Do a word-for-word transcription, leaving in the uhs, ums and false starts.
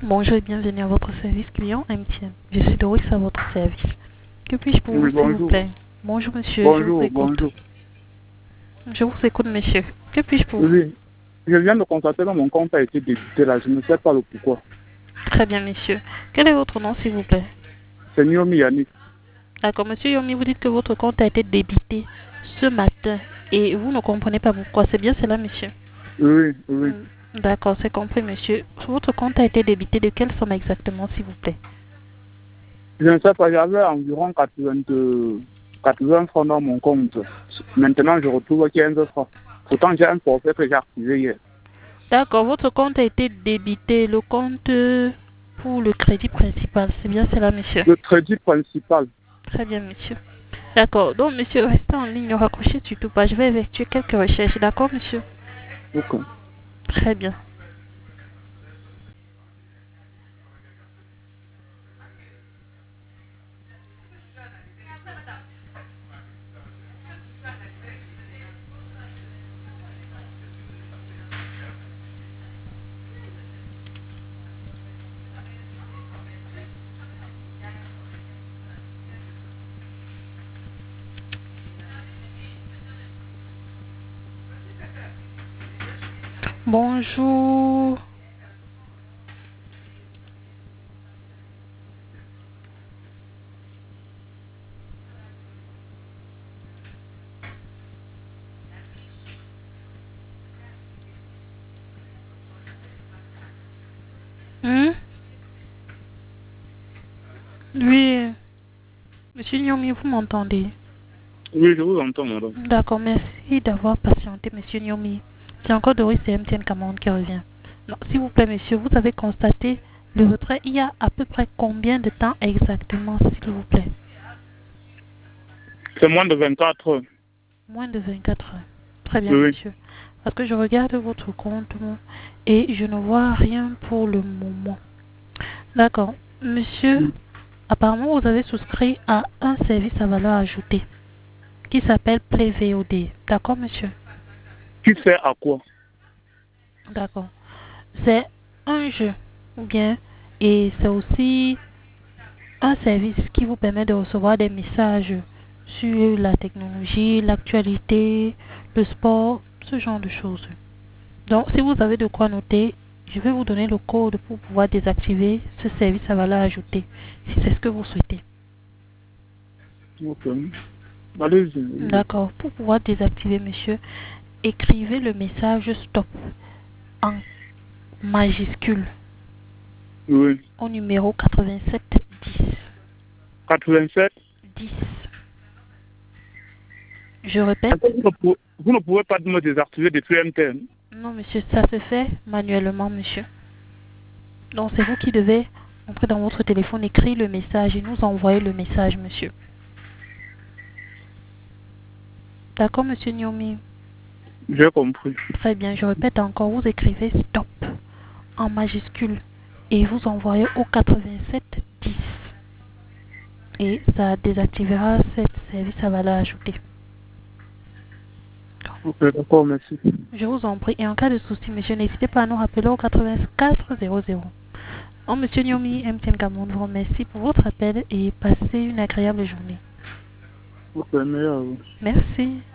Bonjour et bienvenue à votre service client M T N. Je suis Doris à votre service. Que puis-je pour vous, Oui, s'il vous bonjour. plaît? Bonjour, monsieur, je vous Bonjour, écoute. bonjour. Je vous écoute, monsieur. Que puis-je pour vous? Oui, je viens de constater que mon compte a été débité là. Je ne sais pas le pourquoi. Très bien, monsieur. Quel est votre nom, s'il vous plaît? C'est Niomi Yannick. D'accord, monsieur Yomi, vous dites que votre compte a été débité ce matin et vous ne comprenez pas pourquoi. C'est bien cela, monsieur? Oui, oui. Hmm, D'accord, c'est compris, monsieur. Votre compte a été débité de quelle somme exactement, s'il vous plaît? Je ne sais pas, j'avais environ quatre-vingts, quatre-vingts francs dans mon compte. Maintenant, je retrouve quinze francs. Pourtant, j'ai un forfait que j'ai activé hier. D'accord, votre compte a été débité, le compte euh, pour le crédit principal. C'est bien cela, monsieur? Le crédit principal. Très bien, monsieur. D'accord. Donc, monsieur, restez en ligne, ne raccrochez surtout pas. Je vais effectuer quelques recherches. D'accord, monsieur? Ok. Très bien. Bonjour. Hmm? Oui. Monsieur Nyomi, vous m'entendez? Oui, je vous entends, madame. D'accord, merci d'avoir patienté, monsieur Nyomi. C'est encore Doris et M T N Cameroun qui revient. Non, s'il vous plaît, monsieur, vous avez constaté le retrait il y a à peu près combien de temps exactement, s'il vous plaît? C'est moins de vingt-quatre heures. Moins de vingt-quatre heures. Très bien, Oui. monsieur. Parce que je regarde votre compte et je ne vois rien pour le moment. D'accord. Monsieur, apparemment, vous avez souscrit à un service à valeur ajoutée qui s'appelle Play V O D. D'accord, monsieur? Qui sert à quoi? D'accord. C'est un jeu, ou bien, et c'est aussi un service qui vous permet de recevoir des messages sur la technologie, l'actualité, le sport, ce genre de choses. Donc, si vous avez de quoi noter, je vais vous donner le code pour pouvoir désactiver ce service à valeur ajoutée, si c'est ce que vous souhaitez. Ok. Allez-y. D'accord. Pour pouvoir désactiver, monsieur, écrivez le message stop en majuscule Oui. au numéro quatre-vingt-sept dix. quatre-vingt-sept. dix. Je répète. Vous ne pouvez, vous ne pouvez pas me désactiver depuis M T N. Non, monsieur, ça se fait manuellement, monsieur. Donc, c'est vous qui devez entrer dans votre téléphone, écrire le message et nous envoyer le message, monsieur. D'accord, monsieur Nyomi? J'ai compris. Très bien, je répète encore, vous écrivez stop en majuscule et vous envoyez au quatre-vingt-sept dix. Et ça désactivera ce service à valeur ajoutée. Ok, d'accord, merci. Je vous en prie. Et en cas de souci, monsieur, n'hésitez pas à nous rappeler au quatre-vingt-quatre zéro zéro. Oh, monsieur Nyomi, M T N Cameroun vous remercie pour votre appel et passez une agréable journée. Ok, meilleur. Merci.